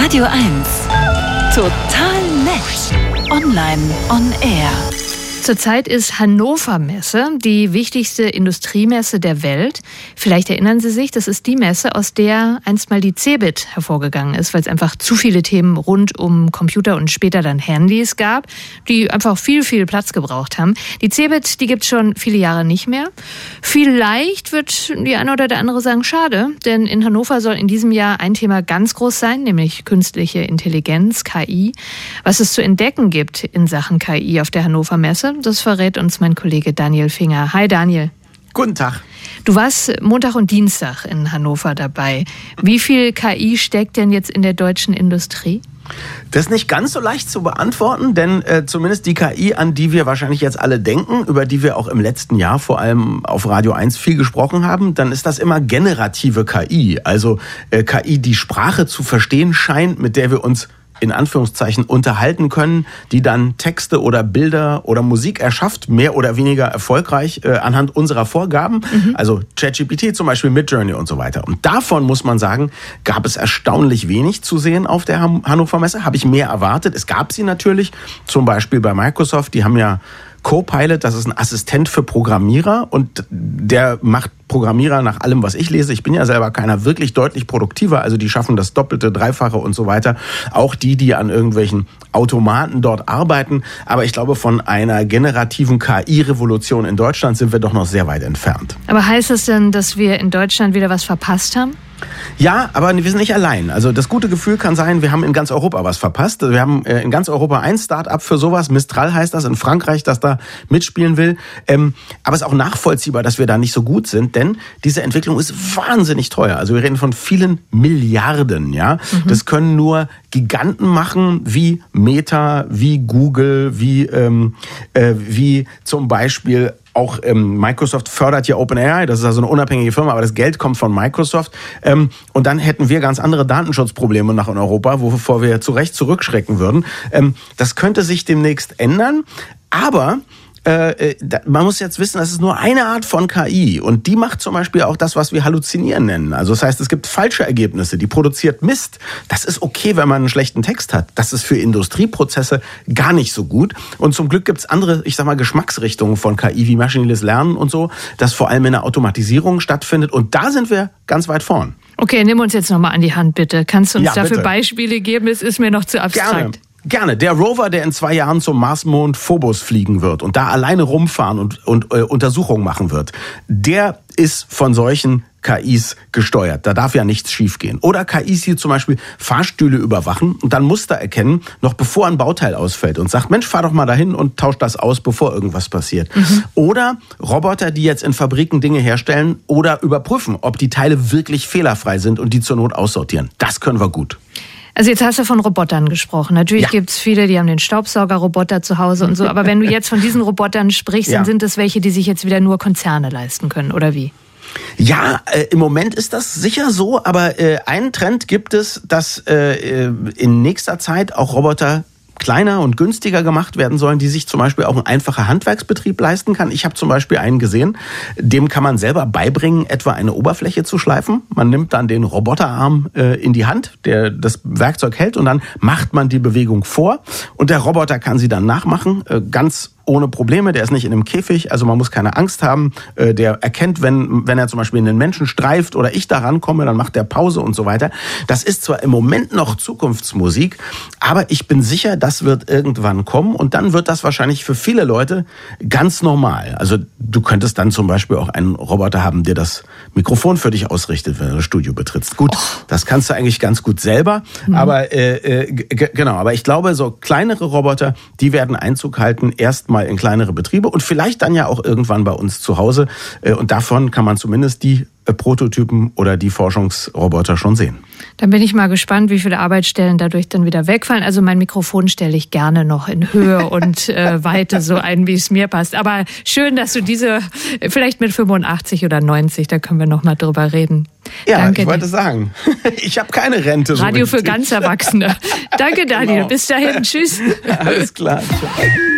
Radio 1. Total nett. Online on Air. Zurzeit ist Hannover Messe die wichtigste Industriemesse der Welt. Vielleicht erinnern Sie sich, das ist die Messe, aus der einst mal die CeBIT hervorgegangen ist, weil es einfach zu viele Themen rund um Computer und später dann Handys gab, die einfach viel Platz gebraucht haben. Die CeBIT, die gibt es schon viele Jahre nicht mehr. Vielleicht wird die eine oder der andere sagen, schade, denn in Hannover soll in diesem Jahr ein Thema ganz groß sein, nämlich künstliche Intelligenz, KI. Was es zu entdecken gibt in Sachen KI auf der Hannover Messe, das verrät uns mein Kollege Daniel Finger. Hi Daniel. Guten Tag. Du warst Montag und Dienstag in Hannover dabei. Wie viel KI steckt denn jetzt in der deutschen Industrie? Das ist nicht ganz so leicht zu beantworten, denn zumindest die KI, an die wir wahrscheinlich jetzt alle denken, über die wir auch im letzten Jahr vor allem auf Radio 1 viel gesprochen haben, dann ist das immer generative KI. Also KI, die Sprache zu verstehen scheint, mit der wir uns in Anführungszeichen unterhalten können, die dann Texte oder Bilder oder Musik erschafft, mehr oder weniger erfolgreich anhand unserer Vorgaben. Also ChatGPT zum Beispiel, Midjourney und so weiter. Und davon muss man sagen, gab es erstaunlich wenig zu sehen auf der Hannover Messe. Habe ich mehr erwartet. Es gab sie natürlich, zum Beispiel bei Microsoft. Die haben ja Copilot, das ist ein Assistent für Programmierer und der macht Programmierer nach allem, was ich lese. Ich bin ja selber keiner, wirklich deutlich produktiver. Also die schaffen das Doppelte, Dreifache und so weiter. Auch die an irgendwelchen Automaten dort arbeiten. Aber ich glaube, von einer generativen KI-Revolution in Deutschland sind wir doch noch sehr weit entfernt. Aber heißt das denn, dass wir in Deutschland wieder was verpasst haben? Ja, aber wir sind nicht allein. Also das gute Gefühl kann sein, wir haben in ganz Europa was verpasst. Wir haben in ganz Europa ein Start-up für sowas, Mistral heißt das, in Frankreich, das da mitspielen will. Aber es ist auch nachvollziehbar, dass wir da nicht so gut sind, denn diese Entwicklung ist wahnsinnig teuer. Also wir reden von vielen Milliarden, ja. Das können nur Giganten machen, wie Meta, wie Google, wie zum Beispiel auch Microsoft fördert ja OpenAI, das ist also eine unabhängige Firma, aber das Geld kommt von Microsoft. Und dann hätten wir ganz andere Datenschutzprobleme nach in Europa, wovor wir zu Recht zurückschrecken würden. Das könnte sich demnächst ändern, aber man muss jetzt wissen, das ist nur eine Art von KI und die macht zum Beispiel auch das, was wir Halluzinieren nennen. Also das heißt, es gibt falsche Ergebnisse, die produziert Mist. Das ist okay, wenn man einen schlechten Text hat. Das ist für Industrieprozesse gar nicht so gut. Und zum Glück gibt es andere, ich sag mal, Geschmacksrichtungen von KI, wie maschinelles Lernen und so, das vor allem in der Automatisierung stattfindet. Und da sind wir ganz weit vorn. Okay, nimm uns jetzt nochmal an die Hand, bitte. Kannst du uns dafür Beispiele geben? Es ist mir noch zu abstrakt. Gerne. Der Rover, der in 2 Jahren zum Marsmond Phobos fliegen wird und da alleine rumfahren und Untersuchungen machen wird, der ist von solchen KIs gesteuert. Da darf ja nichts schiefgehen. Oder KIs, die zum Beispiel Fahrstühle überwachen und dann Muster erkennen, noch bevor ein Bauteil ausfällt und sagt, Mensch, fahr doch mal dahin und tausch das aus, bevor irgendwas passiert. Oder Roboter, die jetzt in Fabriken Dinge herstellen oder überprüfen, ob die Teile wirklich fehlerfrei sind und die zur Not aussortieren. Das können wir gut. Also jetzt hast du von Robotern gesprochen. Natürlich gibt's viele, die haben den Staubsaugerroboter zu Hause und so. Aber wenn du jetzt von diesen Robotern sprichst, dann sind es welche, die sich jetzt wieder nur Konzerne leisten können, oder wie? Ja, im Moment ist das sicher so, aber einen Trend gibt es, dass in nächster Zeit auch Roboter kleiner und günstiger gemacht werden sollen, die sich zum Beispiel auch ein einfacher Handwerksbetrieb leisten kann. Ich habe zum Beispiel einen gesehen, dem kann man selber beibringen, etwa eine Oberfläche zu schleifen. Man nimmt dann den Roboterarm in die Hand, der das Werkzeug hält und dann macht man die Bewegung vor und der Roboter kann sie dann nachmachen, ganz ohne Probleme, der ist nicht in einem Käfig, also man muss keine Angst haben. Der erkennt, wenn er zum Beispiel einen Menschen streift oder ich da rankomme, dann macht der Pause und so weiter. Das ist zwar im Moment noch Zukunftsmusik, aber ich bin sicher, das wird irgendwann kommen und dann wird das wahrscheinlich für viele Leute ganz normal. Also du könntest dann zum Beispiel auch einen Roboter haben, der das Mikrofon für dich ausrichtet, wenn du das Studio betrittst. Gut, das kannst du eigentlich ganz gut selber, aber genau. Aber ich glaube, so kleinere Roboter, die werden Einzug halten, erstmal in kleinere Betriebe und vielleicht dann ja auch irgendwann bei uns zu Hause. Und davon kann man zumindest die Prototypen oder die Forschungsroboter schon sehen. Dann bin ich mal gespannt, wie viele Arbeitsstellen dadurch dann wieder wegfallen. Also mein Mikrofon stelle ich gerne noch in Höhe und Weite so ein, wie es mir passt. Aber schön, dass du diese, vielleicht mit 85 oder 90, da können wir noch mal drüber reden. Ja, Danke ich wollte sagen, ich habe keine Rente. Radio für ganz Erwachsene. Danke, Daniel. Genau. Bis dahin. Tschüss. Alles klar. Ciao.